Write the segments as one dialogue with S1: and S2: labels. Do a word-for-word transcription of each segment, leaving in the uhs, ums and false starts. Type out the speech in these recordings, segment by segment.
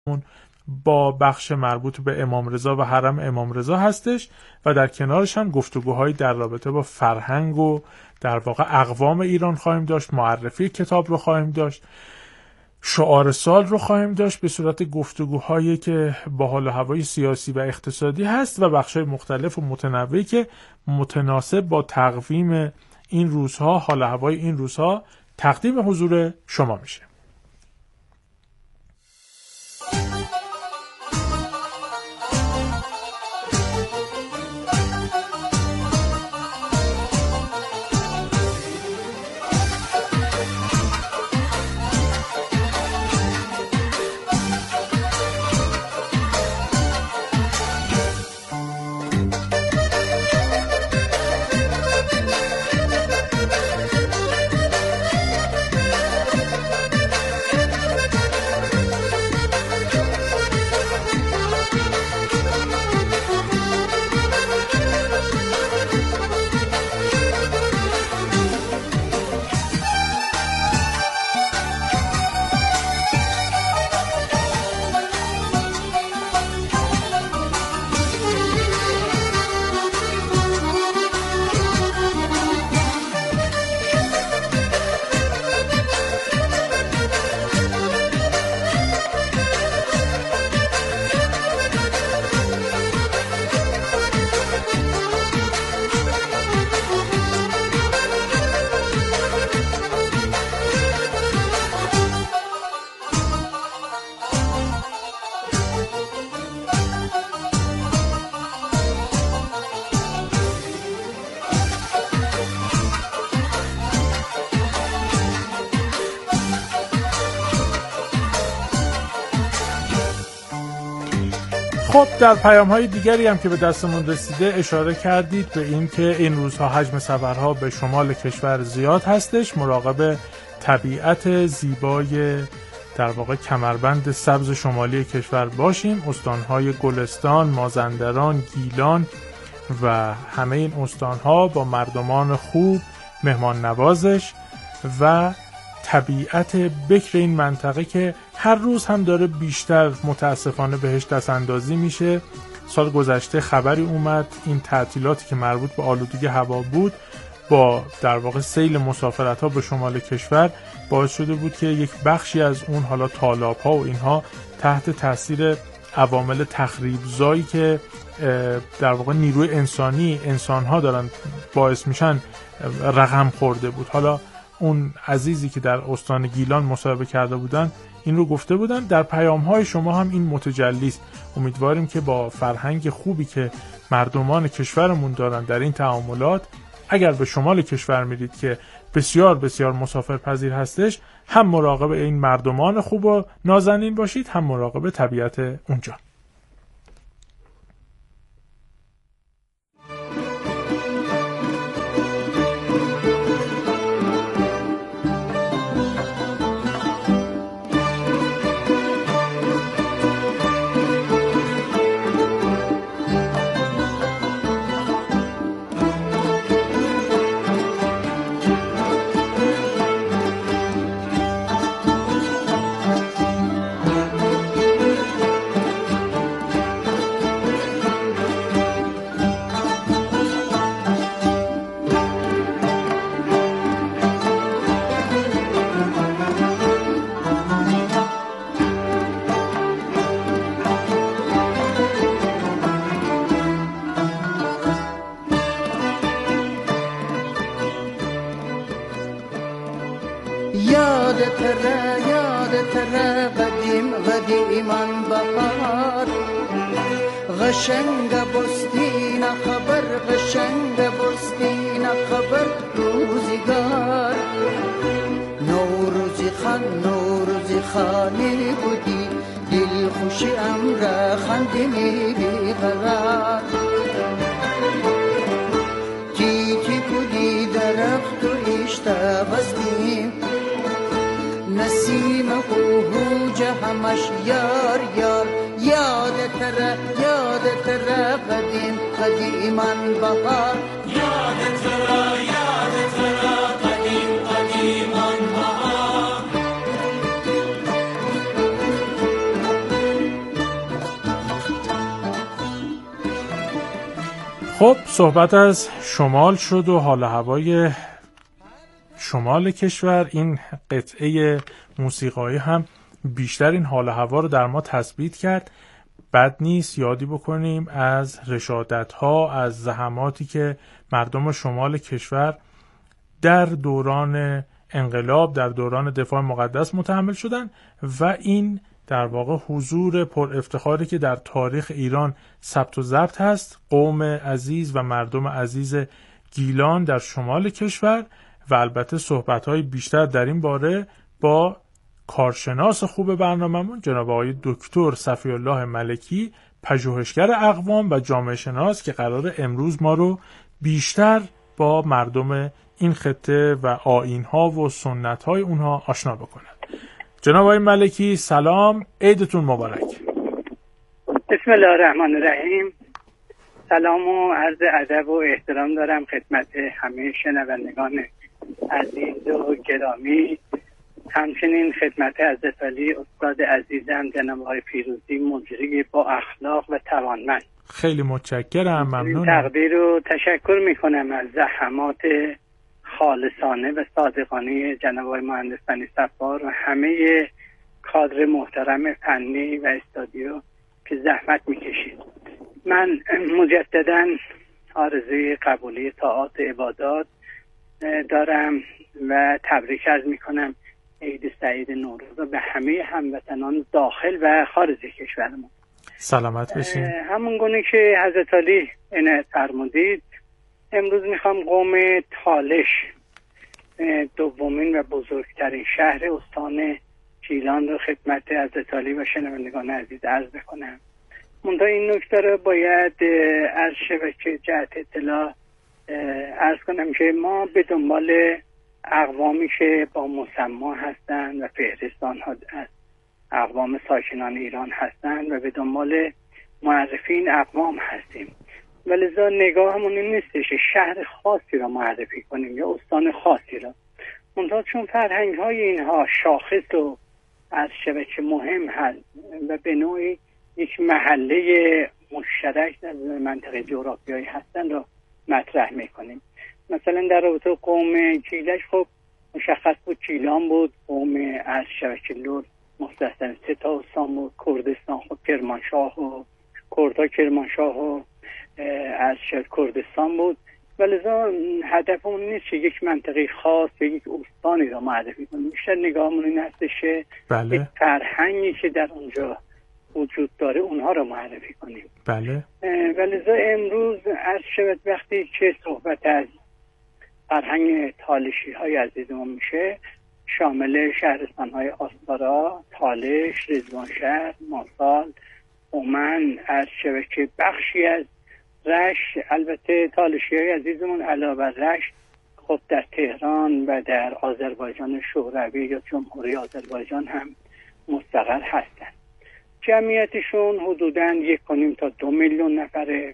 S1: با بخش مربوط به امام رضا و حرم امام رضا هستش و در کنارش هم گفتگوهایی در رابطه با فرهنگ و در واقع اقوام ایران خواهیم داشت، معرفی کتاب رو خواهیم داشت، شعار سال رو خواهیم داشت به صورت گفتگوهایی که با حال و هوای سیاسی و اقتصادی هست و بخش‌های مختلف و متنوعی که متناسب با تقویم این روزها، حال و هوای این روزها تقدیم حضور شما میشه. خب در پیام‌های دیگری هم که به دستمون رسیده اشاره کردید به این که این روزها حجم سفرها به شمال کشور زیاد هستش. مراقب طبیعت زیبای در واقع کمربند سبز شمالی کشور باشیم. استانهای گلستان، مازندران، گیلان و همه این استانها با مردمان خوب، مهمان نوازش و طبیعت بکر این منطقه که هر روز هم داره بیشتر متاسفانه بهش دست اندازی میشه. سال گذشته خبری اومد این تعطیلاتی که مربوط به آلودگی هوا بود با در واقع سیل مسافرت ها به شمال کشور باعث شده بود که یک بخشی از اون حالا تالاب ها و اینها تحت تاثیر عوامل تخریبزایی که در واقع نیروی انسانی انسان ها دارن باعث میشن رقم خورده بود. حالا اون عزیزی که در استان گیلان مصاحبه کرده بودن این رو گفته بودن. در پیام‌های شما هم این متجلی است. امیدواریم که با فرهنگ خوبی که مردمان کشورمون دارن در این تعاملات، اگر به شمال کشور میرید که بسیار بسیار مسافرپذیر هستش، هم مراقب این مردمان خوب و نازنین باشید، هم مراقب طبیعت اونجا.
S2: قشنگ بستین خبر قشنگ بستین خبر روزگار نوروزی خان نوروزی خانی بودی دل خوشی امر خندی بیقرار تیتی بودی درخت و اشتا بستیم نسیم قهوج همش یار یار یادت را یادت را قدیم قدیمان بهار یادت را یادت را قدیم قدیمان بهار
S1: خب صحبت از شمال شد و حال هوای شمال کشور. این قطعه موسیقایی هم بیشتر این حال هوا رو در ما تثبیت کرد. بد نیست یادی بکنیم از رشادت‌ها، از زحماتی که مردم شمال کشور در دوران انقلاب، در دوران دفاع مقدس متحمل شدن و این در واقع حضور پر افتخاری که در تاریخ ایران ثبت و ضبط هست، قوم عزیز و مردم عزیز گیلان در شمال کشور. و البته صحبت‌های بیشتر در این باره با کارشناس خوب برنامه‌مون جناب آقای دکتر صفی الله ملکی، پژوهشگر اقوام و جامعه شناس که قرار امروز ما رو بیشتر با مردم این خطه و آیین‌ها و سنت‌های اونها آشنا بکنند. جناب آقای ملکی سلام، عیدتون مبارک.
S3: بسم الله الرحمن الرحیم. سلام و عرض ادب و احترام دارم خدمت همه شنوندگان عزیز و گرامی، همچنین خدمت حضرت علی استاد عزیزم جناب آقای پیروزی، مجری با اخلاق و توانمند.
S1: خیلی متشکرم، ممنونم.
S3: تقدیر و تشکر میکنم از زحمات خالصانه و صادقانه جناب آقای مهندس بنی صفار و همه کادر محترم فنی و استادیو که زحمت میکشید. من مجددا آرزوی قبولی طاعات عبادات دارم و تبریک عرض میکنم عید سعید نوروز به همه هموطنان داخل و خارج کشورمون.
S1: سلامت باشین.
S3: همون گونه که حضرت علی عنایت فرمودید، امروز میخوام قوم تالش، دومین و بزرگترین شهر استان گیلان رو خدمت حضرت علی و شنوندگان عزیز عرض بکنم. منتها این نکته رو باید از شبکه جهت اطلاع عرض کنم که ما به دنبال اقوامی که با مسما هستند و فهرستان ها از اقوام ساکنان ایران هستند و به دنبال معرفی این اقوام هستیم، ولذا نگاهمون این نیستش شهر خاصی را معرفی کنیم یا استان خاصی را، منتها چون فرهنگ های اینها شاخص و از شبکه مهم هست و به نوعی یک محله مشترک در منطقه جغرافیایی هستن را مطرح میکنیم. مثلا در رابطه قوم کیلش خب مشخص بود گیلان بود، قوم از شبکه لور مستثنا سه تا استان بود، کردستان خب کرمانشاه و کردها کرمانشاه و از شبکه کردستان بود، ولذا هدفمون نیست که یک منطقه خاص یا یک استانی را معرفی کنیم، بیشتر نگاهمون این هستش که
S1: بله.
S3: یک فرهنگی که در اونجا وجود داره اونها رو معرفی کنیم.
S1: بله.
S3: ولذا امروز از شبت وقتی که صحبت از فرهنگ تالشی های عزیزمون میشه، شامل شهرستان های آستارا، تالش، رضوانشهر، ماسال، اومن، از شبکه بخشی از رشت. البته تالشی های عزیزمون علاوه رشت خب در تهران و در آذربایجان شوروی یا جمهوری آذربایجان هم مستقر هستند. جمعیتشون حدوداً یک کنیم تا دو میلیون نفره.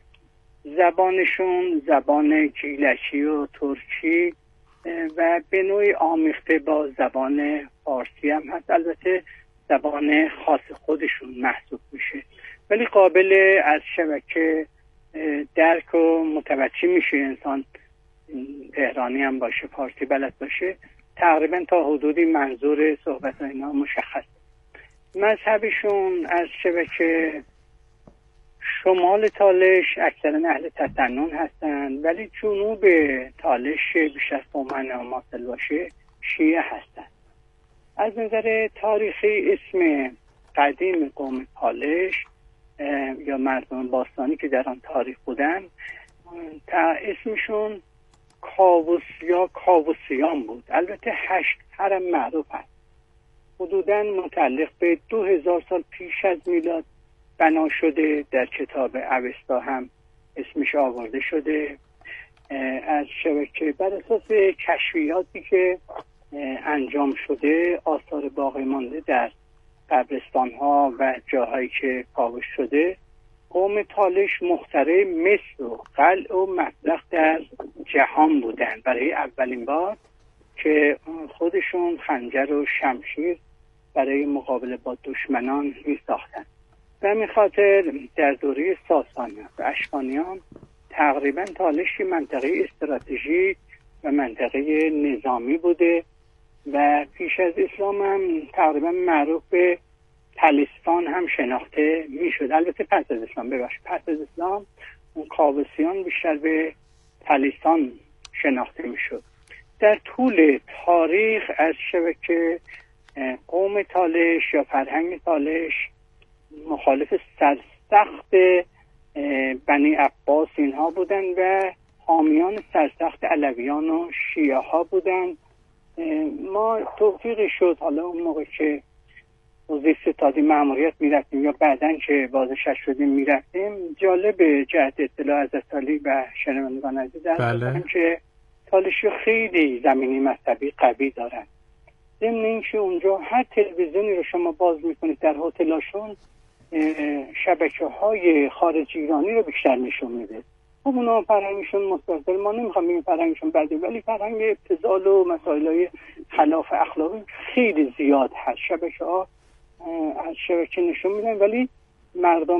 S3: زبانشون زبان کیلشی و ترکی و به نوعی آمیخته با زبان فارسی هم هست، البته زبان خاص خودشون محسوب میشه، ولی قابل از شبکه درک و متوجه میشه انسان، تهرانی هم باشه فارسی بلد باشه، تقریبا تا حدودی منظور صحبت اینا مشخص. مذهبشون از شبکه شمال تالش اکثرا اهل تسنن هستند، ولی جنوب تالش بیشتر قومن و ماسل باشه شیعه هستند. از نظر تاریخی اسم قدیم قوم تالش یا مردم باستانی که در آن تاریخ بودن تا اسمشون کاووس یا کاووسیان بود. البته هشت هرم معروف هست، حدوداً متعلق به دو هزار سال پیش از میلاد بنا شده، در کتاب اوستا هم اسمش آورده شده. از شبکه بر اساس کشفیاتی که انجام شده آثار باقی مانده در قبرستان ها و جاهایی که کاوش شده، قوم تالش مخترع مصر و قلع و مطلق در جهان بودن برای اولین بار که خودشون خنجر و شمشیر برای مقابله با دشمنان می ساختن. به همین خاطر در دوره ساسانیان و اشکانیان تقریبا تالش منطقه استراتژیک و منطقه نظامی بوده و پیش از اسلام هم تقریبا معروف به تلستان هم شناخته میشد. البته پس از اسلام ببخشید پس از اسلام اون قابسیان بیشتر به تلستان شناخته میشد. در طول تاریخ از شبکه قوم تالش یا فرهنگ تالش مخالف سرسخت بنی عباس اینها بودن و حامیان سرسخت علویان و شیعه ها بودن. ما توفیقی شد حالا اون موقع که وزیر ستادی مأموریت میرفتیم یا بعدن که بازنشسته شدیم میرفتیم، جالب جهت اطلاع از علی و شنوندگان عزیز بله. که تالشی خیلی زمینی مذهبی قوی دارن. ضمن اینکه اونجا هر تلویزیونی رو شما باز میکنید در هتلاشون شبکه های خارج ایرانی رو بیشتر نشون میده. خب اونا فرهنگشون مستقل، ما نمیخوام بگیم فرهنگشون بده، ولی فرهنگ ابتذال و مسائل خلاف اخلاقی خیلی زیاد هست. شبکه ها از شبکه نشون میدن، ولی مردم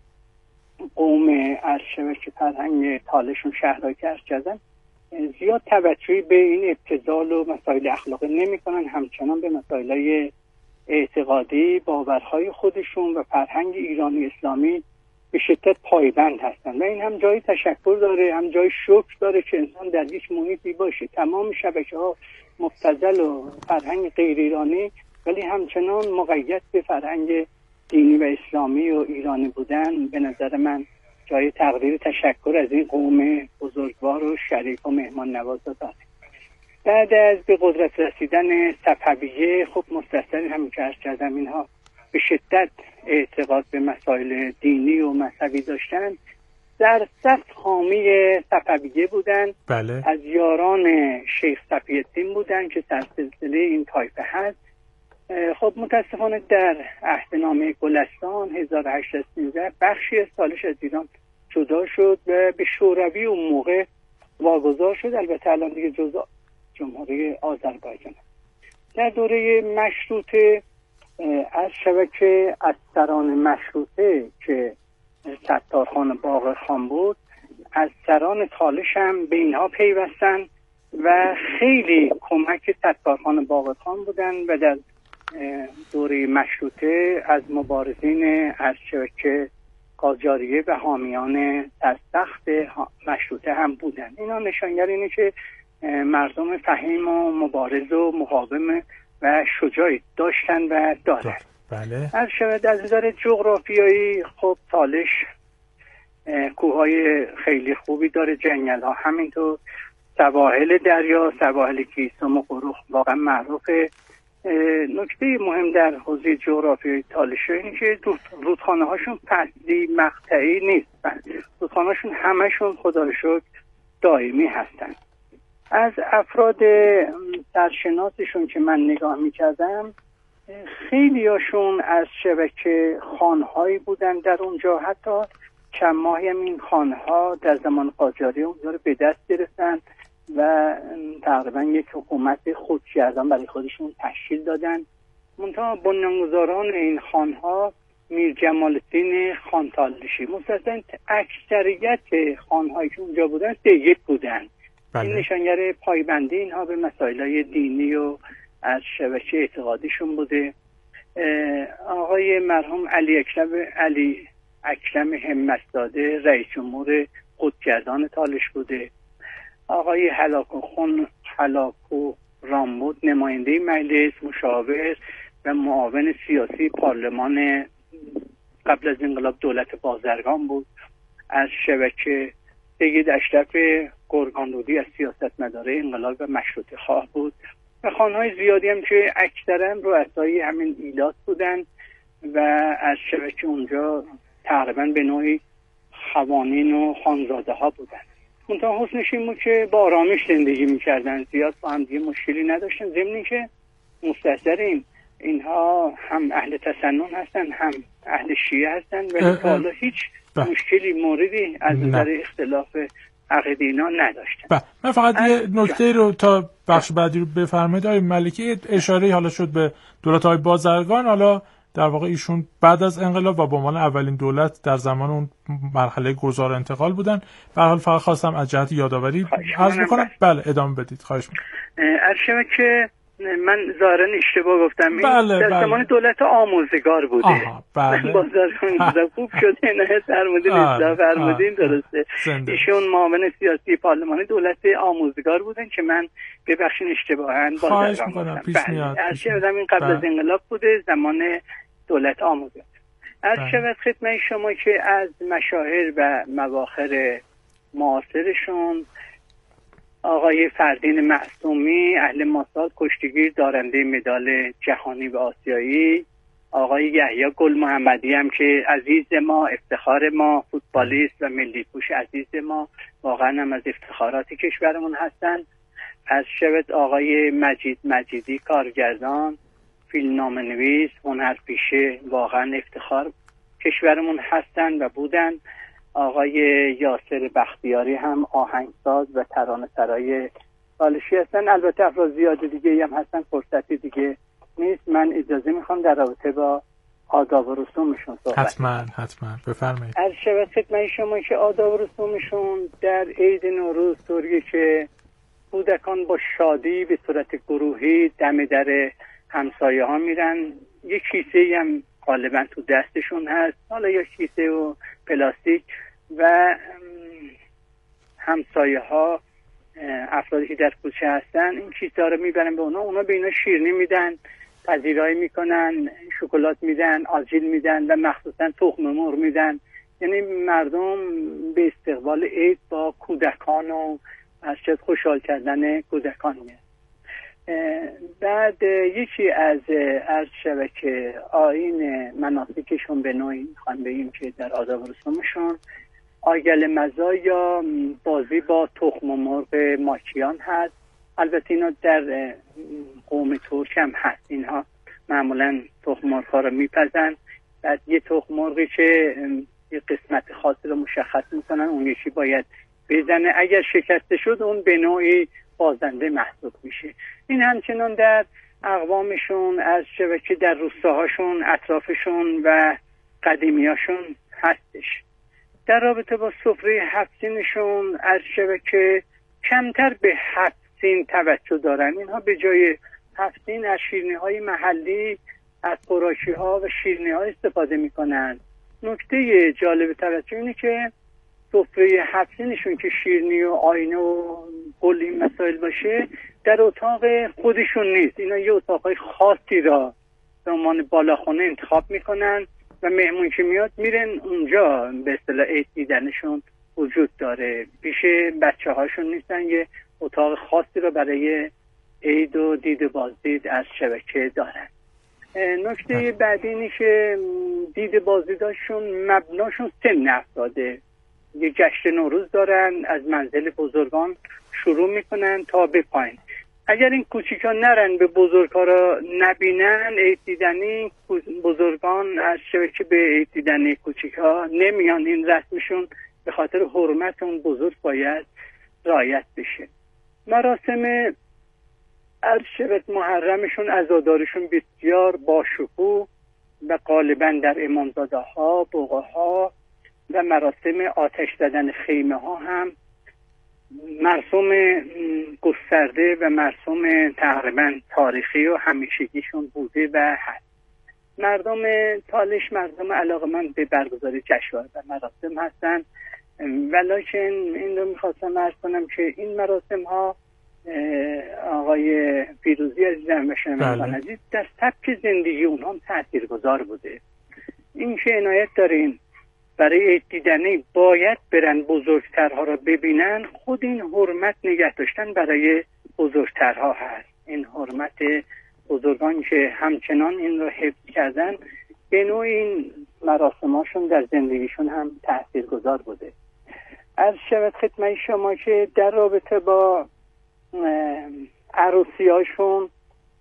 S3: قوم از شبکه فرهنگ تالشون شهرهایی که عرض کردن زیاد توجهی به این ابتذال و مسائل اخلاقی نمی کنن، همچنان به مسائل اعتقادی باورهای خودشون و فرهنگ ایرانی اسلامی به شدت پایبند هستن و این هم جای تشکر داره هم جای شکر داره که انسان در یک محیطی باشه. تمام شبکه ها مبتذل و فرهنگ غیر ایرانی ولی همچنان مقید به فرهنگ دینی و اسلامی و ایرانی بودن به نظر من جای تقدیر تشکر از این قوم بزرگوار و شریف و مهمان نواز داره. بعد از به قدرت رسیدن صفویه خب مستثر همین که عرض کردم اینها به شدت اعتقاد به مسائل دینی و مذهبی داشتن، در سخت حامی صفویه بودن.
S1: بله. از
S3: یاران شیخ صفی‌الدین بودن که سرسلسله این طایفه هست. خب متاسفانه در عهدنامه گلستان هزار و هشتصد و سیزده بخشی از تالش از ایران جدا شد و به شوروی اون موقع واگذار شد. البته الان دیگه جزء جمهوری آذربایجان. در دوره مشروطه از شبکه ازسران مشروطه که ستارخان باقرخان بود، ازسران تالش هم به اینها پیوستن و خیلی کمک ستارخان باقرخان بودن و در دوره مشروطه از مبارزین از شبکه قاجاریه و حامیان سرسخت مشروطه هم بودن. اینا نشانگر اینه که مردم فهیم و مبارز و مقاوم و شجاعی داشتن و دارن.
S1: بله.
S3: از شبکه از نظر جغرافیایی خب تالش کوههای خیلی خوبی داره، جنگل ها همینطور، سواحل دریا، سواحل کیسوم و قروخ واقعا معروفه. نکته مهم در حوزه جغرافیایی تالش اینه که رودخانه هاشون فصلی مقطعی نیست، رودخانه هاشون همشون خدا رو شکر دائمی هستن. از افراد سرشناسشون که من نگاه میکردم خیلی هاشون از شبکه خانهایی بودن در اونجا، حتی چند ماهی هم این خانها در زمان قاجاریه اونجا رو به دست گرفتن و تقریبا یک حکومت خودگردان برای خودشون تشکیل دادن. منتها بنیانگذاران این خانها میر جمال الدین خان تالشی، مستثنا اکثریت خانهایی که اونجا بودن دیگه بودن.
S1: بله.
S3: این نشانگر پایبندی اینها به مسائل دینی و از شبکه اعتقادیشون بوده. آقای مرحوم علی اکرم علی اکرم همت‌زاده رئیس جمهور خودگردان تالش بوده. آقای هلاکو خون هلاکو رامبود نماینده مجلس، مشاور و معاون سیاسی پارلمان قبل از انقلاب دولت بازرگان بود. از شبکه سید اشرف گرگانرودی از سیاستمدار انقلاب و مشروطه خواه بود و خانه‌های زیادی هم که اکثرا رؤسای همین ایلات بودن و از شبکه اونجا تقریبا به نوعی خوانین و خانزاده ها بودن. منتها حسنش این بود که با آرامش زندگی میکردن، زیاد با هم دیگه مشکلی نداشتن، ضمن که مستثرین اینها هم اهل تسنن هستن هم اهل شیعه هستن ولی تا حالا هیچ مشکلی موردی از نظر اختلاف عقیده اینا نداشتن.
S1: من فقط یه نکته رو تا بخش بعدی رو بفرمایید آقای ملکی. اشاره حالا شد به دولت‌های بازرگان، حالا در واقع ایشون بعد از انقلاب و به عنوان اولین دولت در زمان اون مرحله گذار انتقال بودن. به هر حال فقط خواستم از جهت یادآوری عرض بکنم. بله ادامه بدید، خواهش می‌کنم.
S3: عرض که من ظاهرا اشتباه گفتم. این
S1: بله،
S3: در
S1: بله.
S3: زمان دولت آموزگار بوده.
S1: آها، بله.
S3: بازار خوب شد عنایت فرمودین، اصلاح فرمودین، درسته. ایشون معاون سیاسی پارلمانی دولت آموزگار بودن که من ببخشید اشتباهاً
S1: خواهش می‌کنم، پیش میاد.
S3: عرض کردم این قبل از انقلاب بوده، زمان دولت آموزگار. عرض شود خدمت شما که از مشاهیر و مواخر معاصرشون آقای فردین معصومی اهل ماسال کشتیگیر دارنده مدال جهانی و آسیایی، آقای یحیی گل محمدی هم که عزیز ما، افتخار ما، فوتبالیست و ملی پوش عزیز ما، واقعا هم از افتخارات کشورمون هستن. از شود آقای مجید مجیدی کارگردان، فیلمنامه نویس، هنرپیشه، واقعا افتخار کشورمون هستن و بودن. آقای یاسر بختیاری هم آهنگساز و ترانه‌سرای تالشی هستن. البته افراد زیاد دیگه هم هستن، فرصتی دیگه نیست. من اجازه میخوام در رابطه با آداب و رسومشون صحبت
S1: حتما حتما بفرمایید.
S3: از شود خدمت شما که آداب و رسومشون در عید نوروز طوریه که کودکان با شادی به صورت گروهی دم در همسایه ها میرن. یک کیسه هم غالبا تو دستشون هست، حالا یا کیسه و پلاستیک، و همسایه ها افرادی که در کوچه هستن این کیسه ها رو میبرن به اونا، اونا به اینا شیرینی میدن، پذیرایی میکنن، شکلات میدن، آجیل میدن و مخصوصا تخم مرغ میدن. یعنی مردم به استقبال عید با کودکان و از شد خوشحال کردن کودکان میاد. بعد یکی از عرض شود که آیین مناسکشون به نوعی میخوان بگیم که در آداب و رسومشون آگل مزا یا بازی با تخم مرغ ماکیان هست. البته اینا در قوم ترک هم هست، اینها معمولا تخم مرغ ها رو میپزن، بعد یه تخم مرغی که یه قسمت خاصی رو مشخص میکنن اون یکی باید بزنه، اگر شکسته شد اون به نوعی بازنده محسوب میشه. این همچنان در اقوامشون از شبکه در روستاهاشون، اطرافشون و قدیمیاشون هستش. در رابطه با سفره هفت‌سینشون از شبکه کمتر به هفت‌سین توجه دارن. اینها به جای هفت‌سین از شیرینی‌های محلی، از خوراکی‌ها و شیرینی‌ها استفاده میکنن. نکته جالب توجه اینه که سفره هفت‌سینشون که شیرینی و آینه و کلی این مسائل باشه در اتاق خودشون نیست. اینا یه اتاقای خاصی را به عنوان بالاخونه انتخاب میکنن و مهمون که میاد میرن اونجا. به اصطلاح عید دیدنشون وجود داره، پیش بچه هاشون نیستن، یه اتاق خاصی را برای عید و دید و بازدید از شبکه دارن. نکته بعدی اینه که دید بازدیداشون مبناشون سن افراده. یه جشن نوروز دارن، از منزل بزرگان شروع میکنن تا به پایین. اگر این کوچیکان نرن به بزرگها را نبینن عید دیدنی، بزرگان از شبکه به عید دیدنی کوچیکها نمیان. این رسمشون به خاطر حرمت اون بزرگ باید رعایت بشه. مراسم عرشبت محرمشون عزادارشون بسیار باشکوه و غالبا در امامزاده ها، بقعه ها و مراسم آتش زدن خیمه ها هم مرسوم گسترده و مرسوم تقریبا تاریخی و همیشگیشون بوده و هست. مردم تالش مردم علاقه‌مند به برگزاری جشنواره و مراسم هستن، ولیکن این رو میخواستم عرض کنم که این مراسم ها آقای فیروزی عزیزم و شنوندگان عزیز در سبک زندگی اونها هم تاثیرگذار بوده. این که عنایت دارین برای عید دیدنی باید برن بزرگترها را ببینن، خود این حرمت نگه داشتن برای بزرگترها هست. این حرمت بزرگان که همچنان این را حفظ کردن، به نوع این مراسماشون در زندگیشون هم تاثیرگذار بوده. عرض شود خدمت شما که در رابطه با عروسی هاشون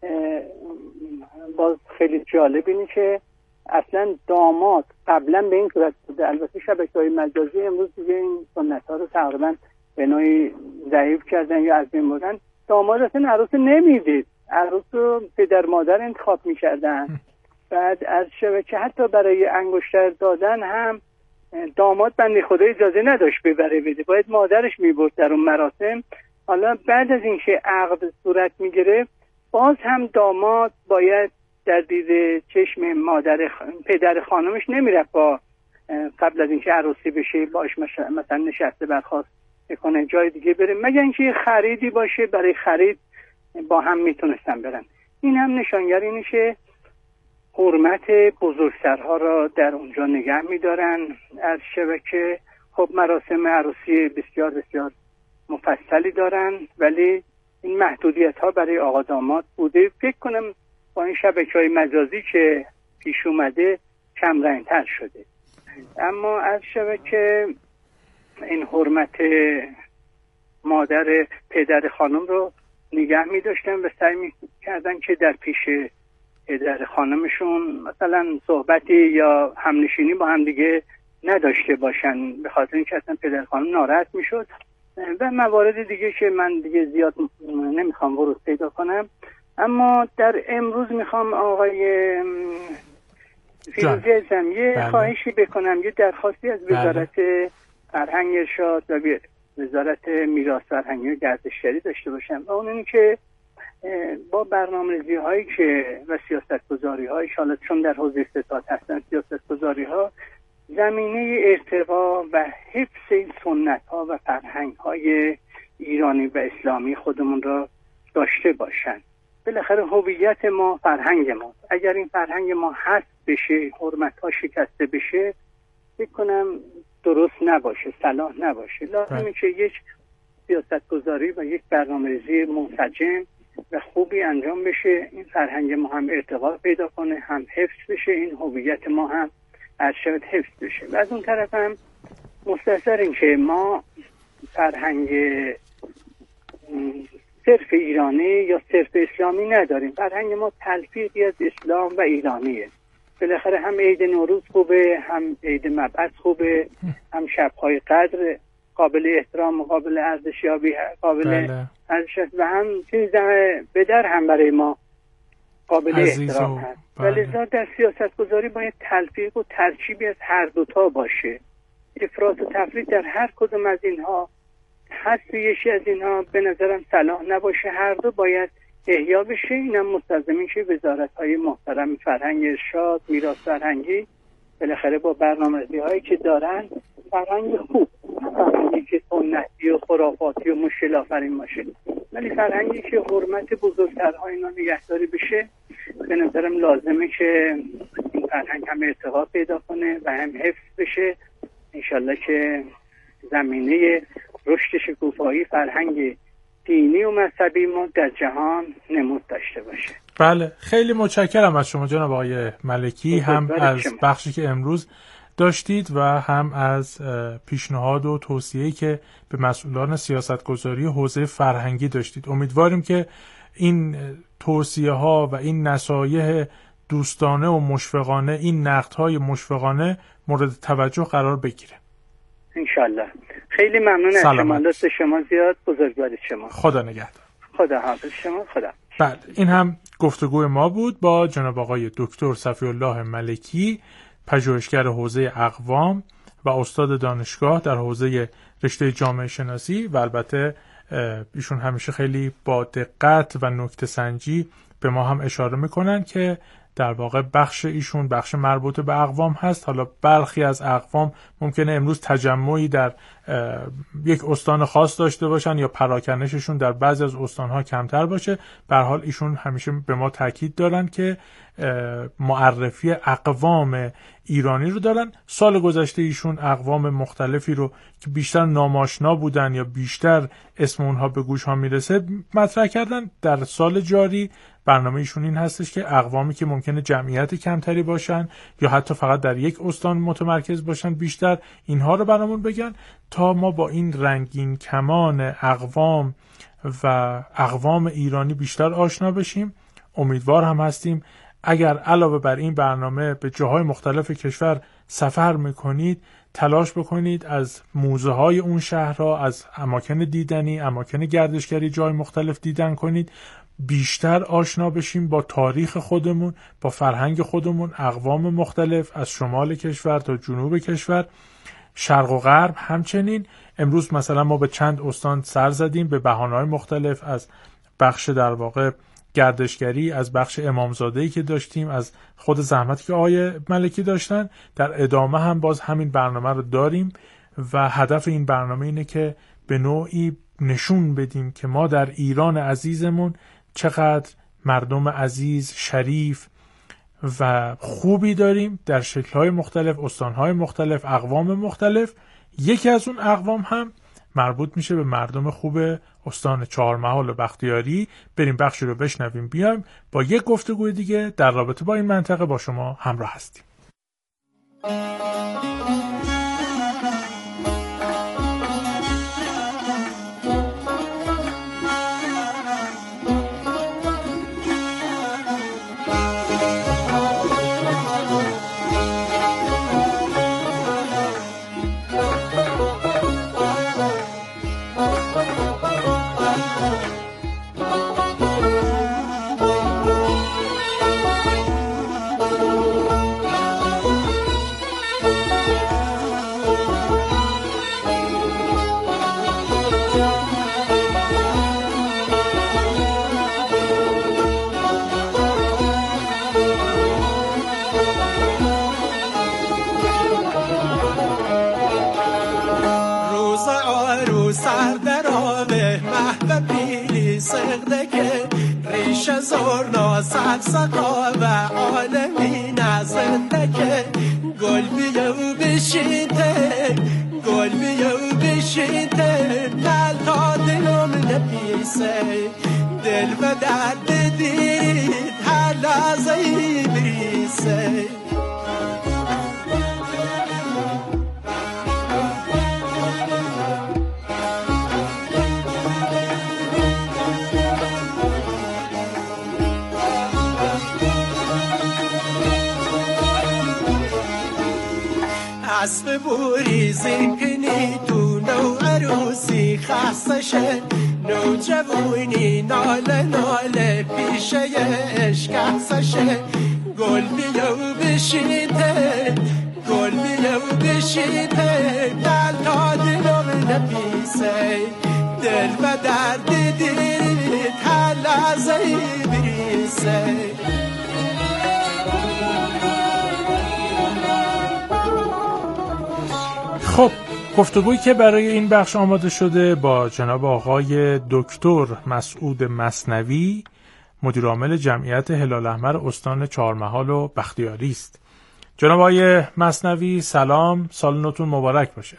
S3: باز خیلی جالب اینه که اصلا داماد قبلا به این صورت بوده. البته شبکه‌های مجازی امروز دیگه این سنت ها رو تقریبا به نوعی ضعیف کردن یا از بین بردن. داماد اصلا عروس نمیدید، عروس رو پدر مادر انتخاب میکردن بعد از شبه که حتی برای انگشتر دادن هم داماد بنده خدا اجازه نداشت ببره بده، باید مادرش میبرد در اون مراسم. حالا بعد از اینکه عقد صورت میگیره باز هم داماد باید در دید چشم مادر خ... پدر خانمش نمیرفت با قبل از اینکه عروسی بشه باش مثلا نشسته برخواست بکنه جای دیگه بره، مگر اینکه خریدی باشه برای خرید با هم میتونستن برن. این هم نشانگر اینه که حرمت بزرگسرها را در اونجا نگه میدارن. از شبکه خب مراسم عروسی بسیار بسیار مفصلی دارن، ولی این محدودیت ها برای آقا داماد بوده. فکر کنم با این شبکه های مجازی که پیش اومده کم رنگتر شده. اما از شبکه این حرمت مادر پدر خانم رو نگه می داشتن و سعی می کردن که در پیش پدر خانمشون مثلا صحبتی یا همنشینی با هم دیگه نداشته باشن، به خاطر اینکه اصلا پدر خانم ناراحت می شد و موارد دیگه که من دیگه زیاد نمیخوام ورود پیدا کنم. اما در امروز میخوام آقای فیروزی ازم یه بله. خواهشی بکنم، یه درخواستی از وزارت بله. فرهنگ ارشاد و وزارت میراث فرهنگی و گردشگری داشته باشم، و اون اینه که با برنامه‌ریزی هایی که و سیاست‌گذاری هایی حالا چون در حوزه اقتصاد هستن سیاست‌گذاری ها زمینه ارتقا و حفظ این سنت ها و فرهنگ های ایرانی و اسلامی خودمون را داشته باشن. بالاخره هویت ما فرهنگ ما، اگر این فرهنگ ما حذف بشه، حرمت ها شکسته بشه، فکر کنم درست نباشه، صلاح نباشه. لازمه که یک سیاست گذاری و یک برنامه‌ریزی منسجم و خوبی انجام بشه، این فرهنگ ما هم ارتقا پیدا کنه، هم حفظ بشه، این هویت ما هم ارشد حفظ بشه. و از اون طرف هم مستحضر این که ما فرهنگ صرف ایرانی یا صرف اسلامی نداریم، فرهنگ ما تلفیقی از اسلام و ایرانیه. بالاخره هم عید نوروز خوبه، هم عید مبعث خوبه، هم شب‌های قدر قابل احترام و قابل ارزشیابی، قابل ارزش و هم چیز به در هم برای ما قابل احترام هست. ولی در سیاست گذاری باید تلفیق و ترکیبی از هر دوتا باشه. افراط و تفریط در هر کدوم از اینها، حذف یکی از اینها به نظرم صلاح نباشه، هر دو باید احیا بشه. اینم مستلزم که وزارت‌های محترم فرهنگ ارشاد، میراث فرهنگی بالاخره با برنامه‌ریزی هایی که دارن فرهنگ خوب، فرهنگی که سنتی و خرافاتی و مشکل آفرین باشه، ولی فرهنگی که حرمت بزرگترها اینا نگهداری بشه، به نظرم لازمه که این فرهنگ هم ارتقا پیدا کنه و هم حفظ بشه. انشالله که زمینه رشد شکوفایی فرهنگ دینی و مذهبی ما در جهان نمود داشته باشه.
S1: بله، خیلی متشکرم از شما جناب آقای ملکی، هم از شما. بخشی که امروز داشتید و هم از پیشنهاد و توصیه‌ای که به مسئولان سیاستگذاری حوزه فرهنگی داشتید. امیدواریم که این توصیه ها و این نصایح دوستانه و مشفقانه، این نقدهای مشفقانه مورد توجه قرار بگیره.
S3: انشالله. خیلی ممنون از شما، لطف شما زیاد، بزرگوارید شما.
S1: خدا نگهدار.
S3: خدا حافظ شما. خدا.
S1: بله، این هم گفتگوی ما بود با جناب آقای دکتر صفی‌الله ملکی، پژوهشگر حوزه اقوام و استاد دانشگاه در حوزه رشته جامعه شناسی، و البته ایشون همیشه خیلی با دقت و نکته سنجی به ما هم اشاره میکنن که در واقع بخش ایشون بخش مربوط به اقوام هست. حالا برخی از اقوام ممکنه امروز تجمعی در یک استان خاص داشته باشن یا پراکنششون در بعضی از استانها کمتر باشه. به هر حال ایشون همیشه به ما تاکید دارن که معرفی اقوام ایرانی رو دارن. سال گذشته ایشون اقوام مختلفی رو که بیشتر ناماشنا بودن یا بیشتر اسم اونها به گوش ها میرسه مطرح کردن. در سال جاری برنامه ایشون این هستش که اقوامی که ممکنه جمعیت کمتری باشن یا حتی فقط در یک استان متمرکز باشن بیشتر اینها رو برامون بگن تا ما با این رنگین کمان اقوام و اقوام ایرانی بیشتر آشنا بشیم. امیدوار هم هستیم اگر علاوه بر این برنامه به جاهای مختلف کشور سفر میکنید تلاش بکنید از موزه های اون شهرها، از اماکن دیدنی، اماکن گردشگری جای مختلف دیدن کنید. بیشتر آشنا بشیم با تاریخ خودمون، با فرهنگ خودمون، اقوام مختلف از شمال کشور تا جنوب کشور، شرق و غرب. همچنین امروز مثلا ما به چند استان سر زدیم به بهانه‌های مختلف، از بخش در واقع گردشگری، از بخش امامزاده‌ای که داشتیم، از خود زحمتی که آقای ملکی داشتن. در ادامه هم باز همین برنامه رو داریم و هدف این برنامه اینه که به نوعی نشون بدیم که ما در ایران عزیزمون چقدر مردم عزیز، شریف و خوبی داریم در شکل‌های مختلف، استان‌های مختلف، اقوام مختلف. یکی از اون اقوام هم مربوط میشه به مردم خوب استان چهارمحال و بختیاری. بریم بخشی رو بشنویم، بیایم با یک گفتگوی دیگه در رابطه با این منطقه با شما همراه هستیم.
S4: زورنا سقسقا و عالمی نزده که گل بیو بشیده گل بیو بشیده دل تا دلم نبیسه دل و درد دید هر لحظه‌ای بریسه. اسب بوریزی کنی تو نو عروسی خستشه نو جوونی ناله ناله پیشه عشق خستشه گل بیو بشیده گل بیو بشیده دل تا دلم نپیسه دل و درد دید هر لحظه‌ای بریسه.
S1: خب گفتگویی که برای این بخش آماده شده با جناب آقای دکتر مسعود مثنوی، مدیر عامل جمعیت هلال احمر استان چهارمحال و بختیاری است. جناب آقای مثنوی سلام، سال نوتون مبارک باشه.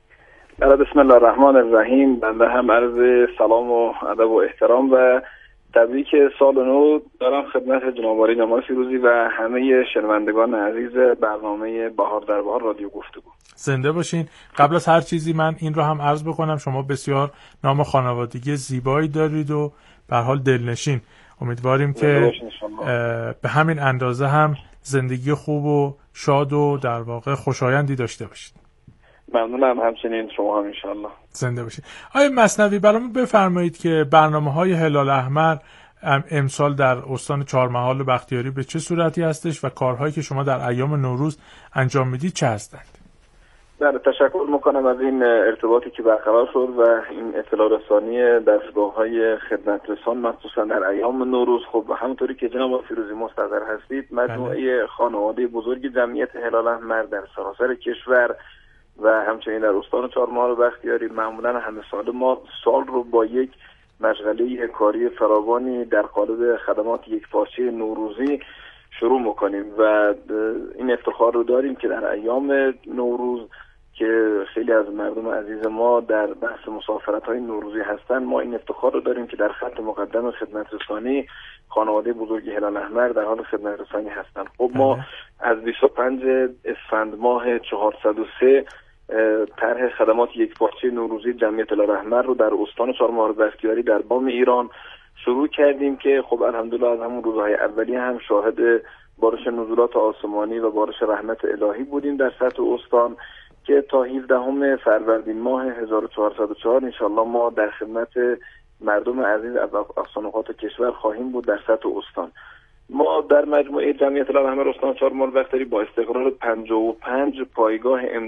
S5: بسم الله الرحمن الرحیم. بنده هم عرض سلام و ادب و احترام و تبریک سال نو دارم خدمت جناب عالی نمای فیروزی و همه شنوندگان عزیز برنامه بهار در بهار رادیو گفتگو.
S1: زنده باشین. قبل از هر چیزی من این رو هم عرض بکنم شما بسیار نام خانوادگی زیبایی دارید و به حال دلنشین. امیدواریم که به همین اندازه هم زندگی خوب و شاد و در واقع خوشایندی داشته باشید.
S5: ممنونم، همچنین شما هم انشالله.
S1: زنده باشید. آقای مثنوی برامون بفرمایید که برنامه‌های هلال احمر امسال در استان چهارمحال و بختیاری به چه صورتی هستش و کارهایی که شما در ایام نوروز انجام میدید چه هستند؟
S5: بله، تشکر میکنم از این ارتباطی که برقرار شد و این اطلاع رسانی دستگاه‌های خدمت رسان مخصوصا در ایام نوروز. خب همونطوری که جناب فیروزی مستحضر هستید مجموعه خانواده بزرگ جمعیت هلال احمر در سراسر کشور و همچنین در استان چهارمحال و بختیاری معمولا همه سال ما سال رو با یک مشغله کاری فراوانی در قالب خدمات یکپارچه نوروزی شروع میکنیم و این افتخار رو داریم که در ایام نوروز که خیلی از مردم عزیز ما در بحث مسافرت‌های نوروزی هستند، ما این افتخار رو داریم که در خط مقدم خدمت رسانی خانواده بزرگ هلال احمر در حال خدمت رسانی هستند. خب ما از بیست و پنج اسفند ماه چهارصد و سه طرح خدمات یکپارچه نوروزی جمعیت هلال احمر رو در استان چهارمحال و بختیاری در بام ایران شروع کردیم که خب الحمدلله از همون روزهای اولی هم شاهد بارش نزولات آسمانی و بارش رحمت الهی بودیم در سطح استان که تا هفدهم فروردین ماه هزار و چهارصد و چهار انشالله ما در خدمت مردم عزیز از اقصانقاط کشور خواهیم بود در سطح استان. ما در مجموعه جمعیت العلماء استان چهارمحال بختیاری با استقرار پنجاه و پنج پایگاه